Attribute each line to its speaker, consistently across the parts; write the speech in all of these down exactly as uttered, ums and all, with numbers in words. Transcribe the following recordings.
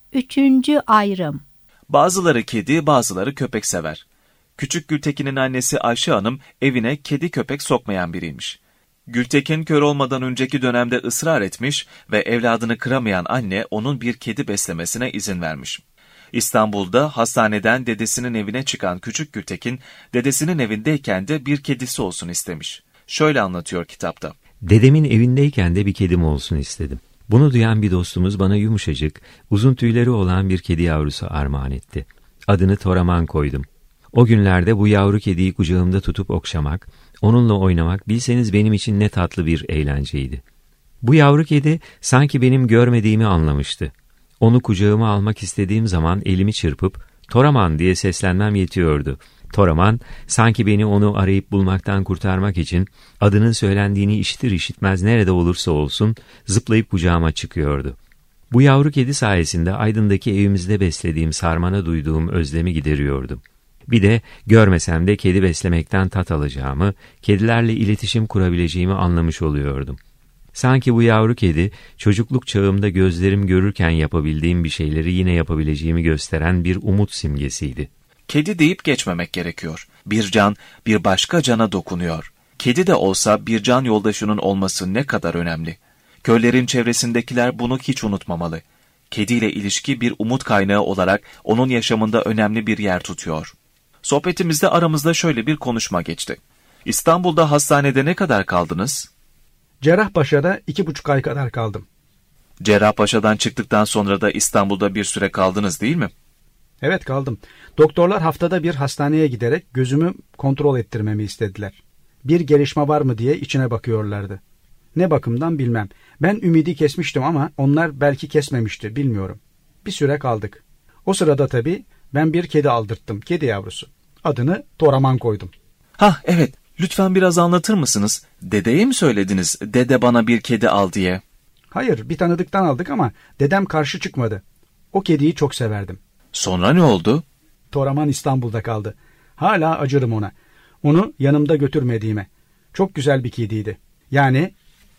Speaker 1: Üçüncü ayrım.
Speaker 2: Bazıları kedi, bazıları köpek sever. Küçük Gültekin'in annesi Ayşe Hanım evine kedi köpek sokmayan biriymiş. Gültekin kör olmadan önceki dönemde ısrar etmiş ve evladını kıramayan anne onun bir kedi beslemesine izin vermiş. İstanbul'da hastaneden dedesinin evine çıkan küçük Gültekin, dedesinin evindeyken de bir kedisi olsun istemiş. Şöyle anlatıyor kitapta.
Speaker 3: Dedemin evindeyken de bir kedim olsun istedim. Bunu duyan bir dostumuz bana yumuşacık, uzun tüyleri olan bir kedi yavrusu armağan etti. Adını Toraman koydum. O günlerde bu yavru kediyi kucağımda tutup okşamak, onunla oynamak bilseniz benim için ne tatlı bir eğlenceydi. Bu yavru kedi sanki benim görmediğimi anlamıştı. Onu kucağıma almak istediğim zaman elimi çırpıp Toraman diye seslenmem yetiyordu. Toraman sanki beni onu arayıp bulmaktan kurtarmak için adının söylendiğini işitir işitmez nerede olursa olsun zıplayıp kucağıma çıkıyordu. Bu yavru kedi sayesinde Aydın'daki evimizde beslediğim Sarman'a duyduğum özlemi gideriyordum. Bir de görmesem de kedi beslemekten tat alacağımı, kedilerle iletişim kurabileceğimi anlamış oluyordum. Sanki bu yavru kedi, çocukluk çağımda gözlerim görürken yapabildiğim bir şeyleri yine yapabileceğimi gösteren bir umut simgesiydi.
Speaker 2: Kedi deyip geçmemek gerekiyor. Bir can, bir başka cana dokunuyor. Kedi de olsa bir can yoldaşının olması ne kadar önemli. Köylerin çevresindekiler bunu hiç unutmamalı. Kediyle ilişki bir umut kaynağı olarak onun yaşamında önemli bir yer tutuyor. Sohbetimizde aramızda şöyle bir konuşma geçti. İstanbul'da hastanede ne kadar kaldınız?
Speaker 4: Cerrahpaşa'da iki buçuk ay kadar kaldım.
Speaker 2: Cerrahpaşa'dan çıktıktan sonra da İstanbul'da bir süre kaldınız değil mi?
Speaker 4: Evet kaldım. Doktorlar haftada bir hastaneye giderek gözümü kontrol ettirmemi istediler. Bir gelişme var mı diye içine bakıyorlardı. Ne bakımdan bilmem. Ben ümidi kesmiştim ama onlar belki kesmemişti, bilmiyorum. Bir süre kaldık. O sırada tabii ben bir kedi aldırttım, kedi yavrusu. Adını Toraman koydum.
Speaker 2: Hah evet, lütfen biraz anlatır mısınız? Dedeye mi söylediniz, dede bana bir kedi al diye?
Speaker 4: Hayır, bir tanıdıktan aldık ama dedem karşı çıkmadı. O kediyi çok severdim.
Speaker 2: Sonra ne oldu?
Speaker 4: Toraman İstanbul'da kaldı. Hala acırım ona. Onu yanımda götürmediğime. Çok güzel bir kediydi. Yani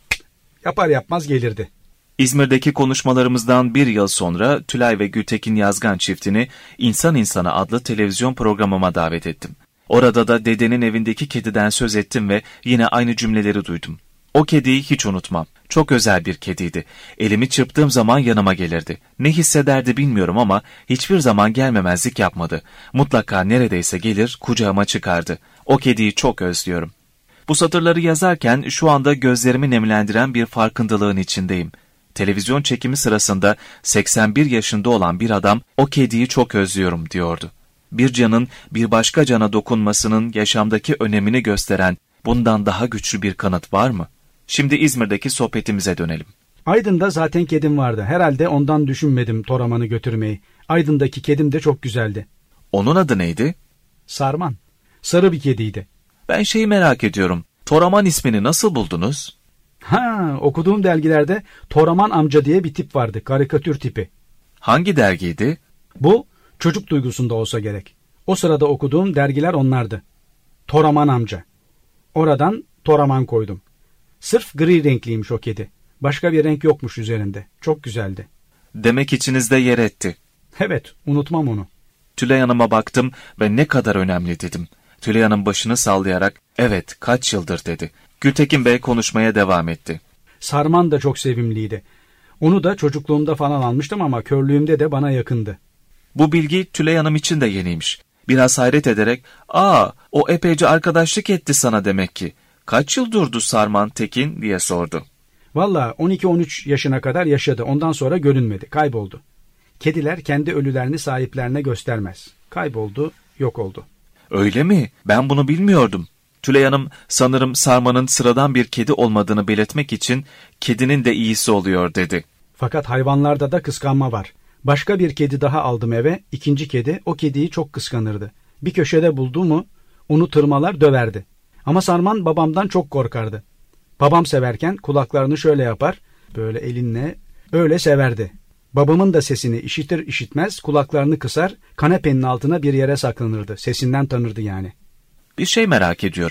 Speaker 4: yapar yapmaz gelirdi.
Speaker 2: İzmir'deki konuşmalarımızdan bir yıl sonra Tülay ve Gültekin Yazgan çiftini İnsan İnsana adlı televizyon programıma davet ettim. Orada da dedenin evindeki kediden söz ettim ve yine aynı cümleleri duydum. O kediyi hiç unutmam. Çok özel bir kediydi. Elimi çırptığım zaman yanıma gelirdi. Ne hissederdi bilmiyorum ama hiçbir zaman gelmemezlik yapmadı. Mutlaka neredeyse gelir, kucağıma çıkardı. O kediyi çok özlüyorum. Bu satırları yazarken şu anda gözlerimi nemlendiren bir farkındalığın içindeyim. Televizyon çekimi sırasında seksen bir yaşında olan bir adam o kediyi çok özlüyorum diyordu. Bir canın bir başka cana dokunmasının yaşamdaki önemini gösteren bundan daha güçlü bir kanıt var mı? Şimdi İzmir'deki sohbetimize dönelim.
Speaker 4: Aydın'da zaten kedim vardı. Herhalde ondan düşünmedim Toraman'ı götürmeyi. Aydın'daki kedim de çok güzeldi.
Speaker 2: Onun adı neydi?
Speaker 4: Sarman. Sarı bir kediydi.
Speaker 2: Ben şeyi merak ediyorum. Toraman ismini nasıl buldunuz?
Speaker 4: Ha, okuduğum dergilerde Toraman amca diye bir tip vardı. Karikatür tipi.
Speaker 2: Hangi dergiydi?
Speaker 4: Bu çocuk duygusunda olsa gerek. O sırada okuduğum dergiler onlardı. Toraman amca. Oradan Toraman koydum. Sırf gri renkliymiş o kedi. Başka bir renk yokmuş üzerinde. Çok güzeldi.
Speaker 2: Demek içinizde yer etti.
Speaker 4: Evet, unutmam onu.
Speaker 2: Tülay Hanım'a baktım ve ne kadar önemli dedim. Tülay Hanım başını sallayarak evet kaç yıldır dedi. Gültekin Bey konuşmaya devam etti.
Speaker 4: Sarman da çok sevimliydi. Onu da çocukluğumda falan almıştım ama körlüğümde de bana yakındı.
Speaker 2: Bu bilgi Tülay Hanım için de yeniymiş. Biraz hayret ederek ''Aa o epeyce arkadaşlık etti sana demek ki. Kaç yıl durdu Sarman Tekin?'' diye sordu.
Speaker 4: Valla on iki on üç yaşına kadar yaşadı. Ondan sonra görünmedi. Kayboldu. Kediler kendi ölülerini sahiplerine göstermez. Kayboldu, yok oldu.
Speaker 2: Öyle mi? Ben bunu bilmiyordum. Tülay Hanım sanırım Sarman'ın sıradan bir kedi olmadığını belirtmek için kedinin de iyisi oluyor dedi.
Speaker 4: Fakat hayvanlarda da kıskanma var. Başka bir kedi daha aldım eve. İkinci kedi o kediyi çok kıskanırdı. Bir köşede buldu mu onu tırmalar döverdi. Ama Sarman babamdan çok korkardı. Babam severken kulaklarını şöyle yapar, böyle elinle öyle severdi. Babamın da sesini işitir işitmez kulaklarını kısar, kanepenin altına bir yere saklanırdı. Sesinden tanırdı yani.
Speaker 2: Bir şey merak ediyorum.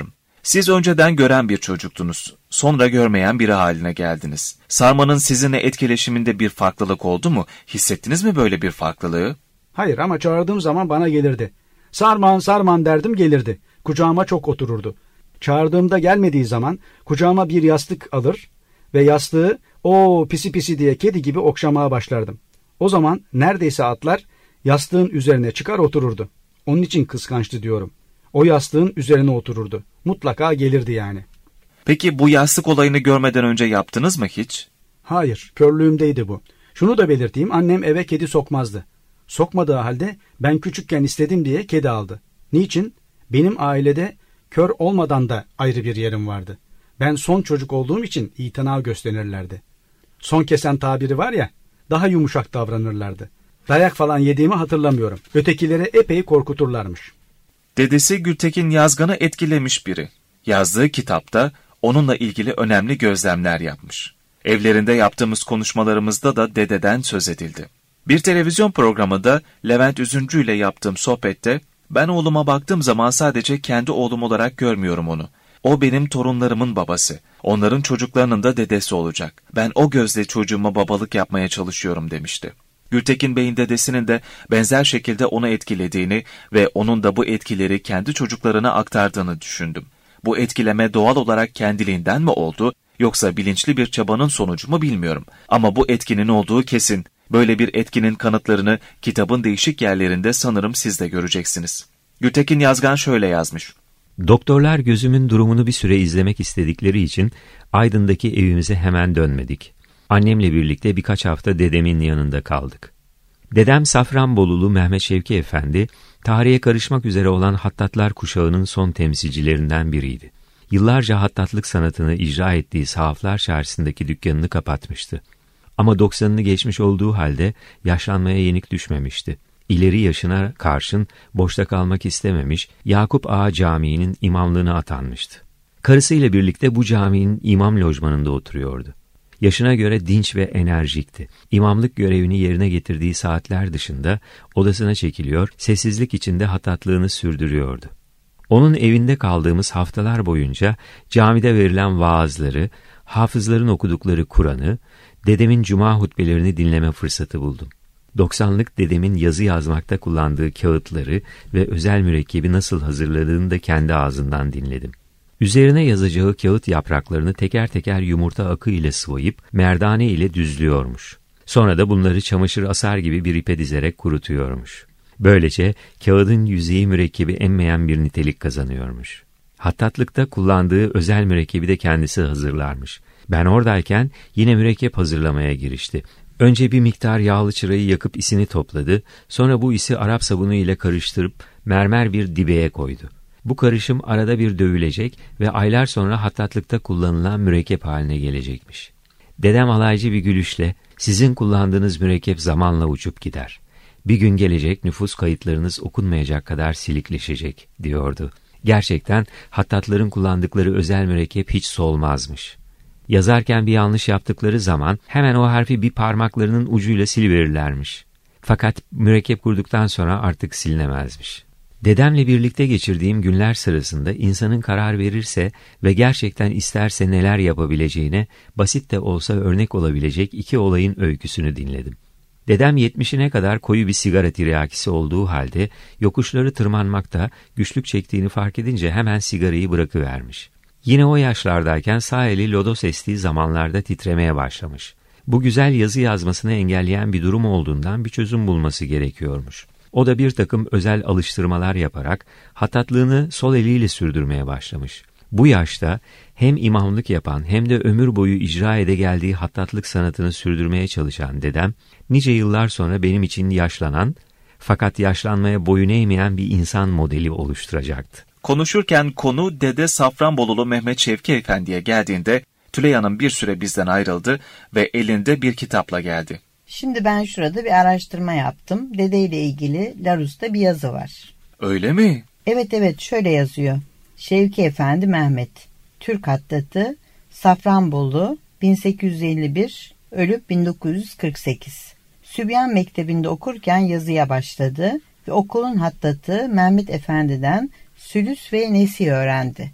Speaker 2: Siz önceden gören bir çocuktunuz. Sonra görmeyen biri haline geldiniz. Sarman'ın sizinle etkileşiminde bir farklılık oldu mu? Hissettiniz mi böyle bir farklılığı?
Speaker 4: Hayır, ama çağırdığım zaman bana gelirdi. Sarman, Sarman derdim, gelirdi. Kucağıma çok otururdu. Çağırdığımda gelmediği zaman kucağıma bir yastık alır ve yastığı o pisi pisi diye kedi gibi okşamaya başlardım. O zaman neredeyse atlar yastığın üzerine çıkar otururdu. Onun için kıskançtı diyorum. O yastığın üzerine otururdu. Mutlaka gelirdi yani.
Speaker 2: Peki bu yastık olayını görmeden önce yaptınız mı hiç?
Speaker 4: Hayır, körlüğümdeydi bu. Şunu da belirteyim, annem eve kedi sokmazdı. Sokmadığı halde ben küçükken istedim diye kedi aldı. Niçin? Benim ailede kör olmadan da ayrı bir yerim vardı. Ben son çocuk olduğum için itina gösterirlerdi. Son kesen tabiri var ya, daha yumuşak davranırlardı. Dayak falan yediğimi hatırlamıyorum. Ötekileri epey korkuturlarmış.
Speaker 2: Dedesi Gültekin Yazgan'ı etkilemiş biri. Yazdığı kitapta onunla ilgili önemli gözlemler yapmış. Evlerinde yaptığımız konuşmalarımızda da dededen söz edildi. Bir televizyon programında Levent Üzüncü ile yaptığım sohbette ben oğluma baktığım zaman sadece kendi oğlum olarak görmüyorum onu. O benim torunlarımın babası. Onların çocuklarının da dedesi olacak. Ben o gözle çocuğuma babalık yapmaya çalışıyorum demişti. Gültekin Bey'in dedesinin de benzer şekilde onu etkilediğini ve onun da bu etkileri kendi çocuklarına aktardığını düşündüm. Bu etkileme doğal olarak kendiliğinden mi oldu yoksa bilinçli bir çabanın sonucu mu bilmiyorum. Ama bu etkinin olduğu kesin. Böyle bir etkinin kanıtlarını kitabın değişik yerlerinde sanırım siz de göreceksiniz. Gültekin Yazgan şöyle yazmış.
Speaker 3: Doktorlar gözümün durumunu bir süre izlemek istedikleri için Aydın'daki evimize hemen dönmedik. Annemle birlikte birkaç hafta dedemin yanında kaldık. Dedem Safranbolulu Mehmet Şevki Efendi, tarihe karışmak üzere olan hattatlar kuşağının son temsilcilerinden biriydi. Yıllarca hattatlık sanatını icra ettiği Sahaflar Çarşısı'ndaki dükkanını kapatmıştı. Ama doksanını geçmiş olduğu halde yaşlanmaya yenik düşmemişti. İleri yaşına karşın boşta kalmak istememiş, Yakup Ağa Camii'nin imamlığına atanmıştı. Karısıyla birlikte bu caminin imam lojmanında oturuyordu. Yaşına göre dinç ve enerjikti. İmamlık görevini yerine getirdiği saatler dışında odasına çekiliyor, sessizlik içinde hatatlığını sürdürüyordu. Onun evinde kaldığımız haftalar boyunca camide verilen vaazları, hafızların okudukları Kur'an'ı, dedemin cuma hutbelerini dinleme fırsatı buldum. doksanlık dedemin yazı yazmakta kullandığı kağıtları ve özel mürekkebi nasıl hazırladığını da kendi ağzından dinledim. Üzerine yazacağı kağıt yapraklarını teker teker yumurta akı ile sıvayıp merdane ile düzlüyormuş. Sonra da bunları çamaşır asar gibi bir ipe dizerek kurutuyormuş. Böylece kağıdın yüzeyi mürekkebi emmeyen bir nitelik kazanıyormuş. Hattatlıkta kullandığı özel mürekkebi de kendisi hazırlarmış. Ben oradayken yine mürekkep hazırlamaya girişti. Önce bir miktar yağlı çırayı yakıp isini topladı, sonra bu isi Arap sabunu ile karıştırıp mermer bir dibeye koydu. Bu karışım arada bir dövülecek ve aylar sonra hattatlıkta kullanılan mürekkep haline gelecekmiş. Dedem alaycı bir gülüşle, sizin kullandığınız mürekkep zamanla uçup gider. Bir gün gelecek nüfus kayıtlarınız okunmayacak kadar silikleşecek, diyordu. Gerçekten hattatların kullandıkları özel mürekkep hiç solmazmış. Yazarken bir yanlış yaptıkları zaman hemen o harfi bir parmaklarının ucuyla siliverirlermiş. Fakat mürekkep kurduktan sonra artık silinemezmiş. Dedemle birlikte geçirdiğim günler sırasında insanın karar verirse ve gerçekten isterse neler yapabileceğine basit de olsa örnek olabilecek iki olayın öyküsünü dinledim. Dedem yetmişine kadar koyu bir sigara tiryakisi olduğu halde yokuşları tırmanmakta güçlük çektiğini fark edince hemen sigarayı bırakıvermiş. Yine o yaşlardayken sağ eli lodos estiği zamanlarda titremeye başlamış. Bu güzel yazı yazmasını engelleyen bir durum olduğundan bir çözüm bulması gerekiyormuş. O da bir takım özel alıştırmalar yaparak hattatlığını sol eliyle sürdürmeye başlamış. Bu yaşta hem imamlık yapan hem de ömür boyu icra ede geldiği hattatlık sanatını sürdürmeye çalışan dedem, nice yıllar sonra benim için yaşlanan fakat yaşlanmaya boyun eğmeyen bir insan modeli oluşturacaktı.
Speaker 2: Konuşurken konu Dede Safranbolulu Mehmet Şevki Efendi'ye geldiğinde Tülay Hanım bir süre bizden ayrıldı ve elinde bir kitapla geldi.
Speaker 1: Şimdi ben şurada bir araştırma yaptım. Dede ile ilgili Larouste'da bir yazı var.
Speaker 2: Öyle mi?
Speaker 1: Evet evet, şöyle yazıyor. Şevki Efendi Mehmet, Türk hattatı, Safranbolu, bin sekiz yüz elli bir, ölüp bin dokuz yüz kırk sekiz. Sübyan Mektebi'nde okurken yazıya başladı ve okulun hattatı Mehmet Efendi'den sülüs ve nesi öğrendi.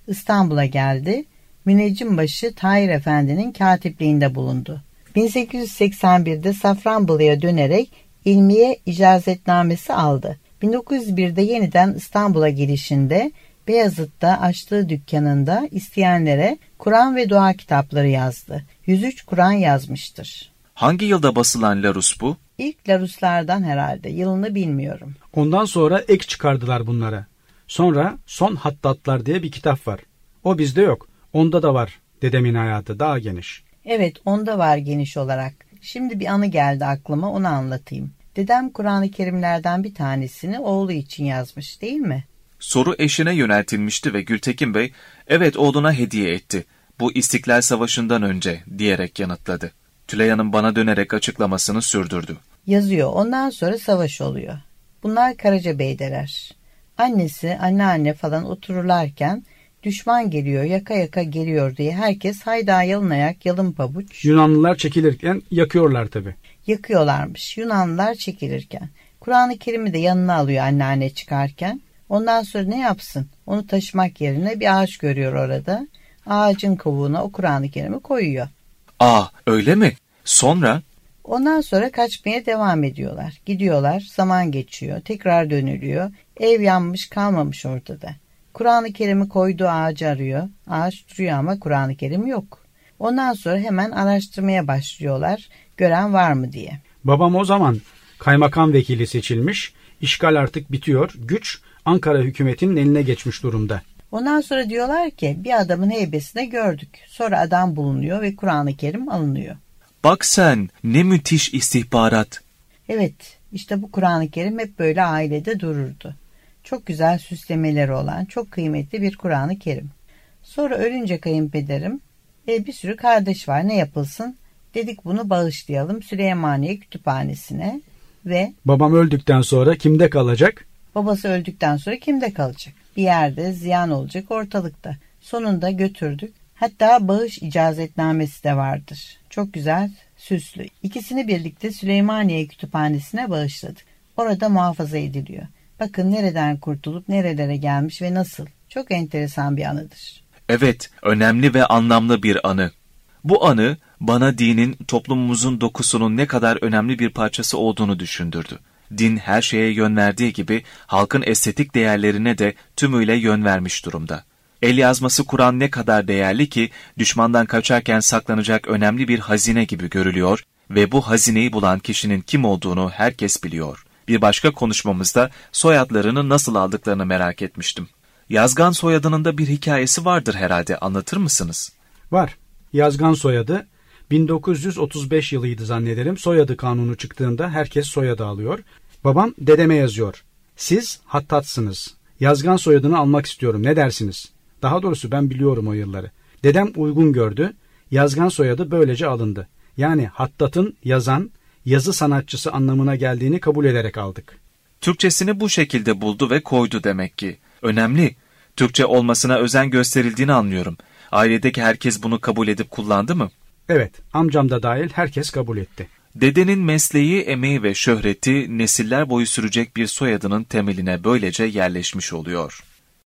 Speaker 1: İstanbul'a geldi. Münecimbaşı Tahir Efendi'nin katipliğinde bulundu. bin sekiz yüz seksen birde Safranbolu'ya dönerek ilmiye icazetnamesi aldı. bin dokuz yüz birde yeniden İstanbul'a gelişinde Beyazıt'ta açtığı dükkanında isteyenlere Kur'an ve dua kitapları yazdı. yüz üç Kur'an yazmıştır.
Speaker 2: Hangi yılda basılan Larus bu?
Speaker 1: İlk Laruslardan herhalde. Yılını bilmiyorum.
Speaker 4: Ondan sonra ek çıkardılar bunlara. Sonra Son Hattatlar diye bir kitap var. O bizde yok. Onda da var dedemin hayatı, daha geniş.
Speaker 1: Evet, onda var geniş olarak. Şimdi bir anı geldi aklıma, onu anlatayım. Dedem Kur'an-ı Kerimlerden bir tanesini oğlu için yazmış, değil mi?
Speaker 2: Soru eşine yöneltilmişti ve Gültekin Bey, evet oğluna hediye etti. Bu İstiklal Savaşı'ndan önce diyerek yanıtladı. Tülay Hanım bana dönerek açıklamasını sürdürdü.
Speaker 1: Yazıyor, ondan sonra savaş oluyor. Bunlar Karacabey'deler. Annesi, anneanne falan otururlarken düşman geliyor, yaka yaka geliyor diye herkes hayda yalın ayak, yalın pabuç.
Speaker 4: Yunanlılar çekilirken yakıyorlar tabii.
Speaker 1: Yakıyorlarmış Yunanlılar çekilirken. Kur'an-ı Kerim'i de yanına alıyor anneanne çıkarken. Ondan sonra ne yapsın? Onu taşımak yerine bir ağaç görüyor orada. Ağacın kovuğuna o Kur'an-ı Kerim'i koyuyor.
Speaker 2: Aa, öyle mi? Sonra?
Speaker 1: Ondan sonra kaçmaya devam ediyorlar. Gidiyorlar, zaman geçiyor, tekrar dönülüyor. Ev yanmış kalmamış ortada. Kur'an-ı Kerim'i koyduğu ağacı arıyor. Ağaç duruyor ama Kur'an-ı Kerim yok. Ondan sonra hemen araştırmaya başlıyorlar. Gören var mı diye.
Speaker 4: Babam o zaman kaymakam vekili seçilmiş. İşgal artık bitiyor. Güç Ankara hükümetinin eline geçmiş durumda.
Speaker 1: Ondan sonra diyorlar ki bir adamın heybesine gördük. Sonra adam bulunuyor ve Kur'an-ı Kerim alınıyor.
Speaker 2: Bak sen, ne müthiş istihbarat.
Speaker 1: Evet, işte bu Kur'an-ı Kerim hep böyle ailede dururdu. Çok güzel süslemeleri olan, çok kıymetli bir Kur'an-ı Kerim. Sonra ölünce kayınpederim, e, bir sürü kardeş var, ne yapılsın? Dedik bunu bağışlayalım Süleymaniye Kütüphanesi'ne ve...
Speaker 4: Babam öldükten sonra kimde kalacak?
Speaker 1: Babası öldükten sonra kimde kalacak? Bir yerde ziyan olacak ortalıkta. Sonunda götürdük. Hatta bağış icazetnamesi de vardır. Çok güzel, süslü. İkisini birlikte Süleymaniye Kütüphanesi'ne bağışladık. Orada muhafaza ediliyor. Bakın nereden kurtulup nerelere gelmiş ve nasıl. Çok enteresan bir anıdır.
Speaker 2: Evet, önemli ve anlamlı bir anı. Bu anı bana dinin toplumumuzun dokusunun ne kadar önemli bir parçası olduğunu düşündürdü. Din her şeye yön verdiği gibi halkın estetik değerlerine de tümüyle yön vermiş durumda. El yazması Kur'an ne kadar değerli ki düşmandan kaçarken saklanacak önemli bir hazine gibi görülüyor ve bu hazineyi bulan kişinin kim olduğunu herkes biliyor. Bir başka konuşmamızda soyadlarını nasıl aldıklarını merak etmiştim. Yazgan soyadının da bir hikayesi vardır herhalde, anlatır mısınız?
Speaker 4: Var. Yazgan soyadı bin dokuz yüz otuz beş yılıydı zannederim. Soyadı kanunu çıktığında herkes soyadı alıyor. Babam dedeme yazıyor. Siz Hattatsınız. Yazgan soyadını almak istiyorum. Ne dersiniz? Daha doğrusu ben biliyorum o yılları. Dedem uygun gördü. Yazgan soyadı böylece alındı. Yani Hattat'ın yazan, yazı sanatçısı anlamına geldiğini kabul ederek aldık.
Speaker 2: Türkçesini bu şekilde buldu ve koydu demek ki. Önemli. Türkçe olmasına özen gösterildiğini anlıyorum. Ailedeki herkes bunu kabul edip kullandı mı?
Speaker 4: Evet, amcam da dahil herkes kabul etti.
Speaker 2: Dedenin mesleği, emeği ve şöhreti nesiller boyu sürecek bir soyadının temeline böylece yerleşmiş oluyor.